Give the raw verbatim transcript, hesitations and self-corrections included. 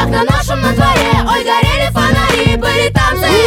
как на нашем на дворе. Ой, горели фонари, были танцы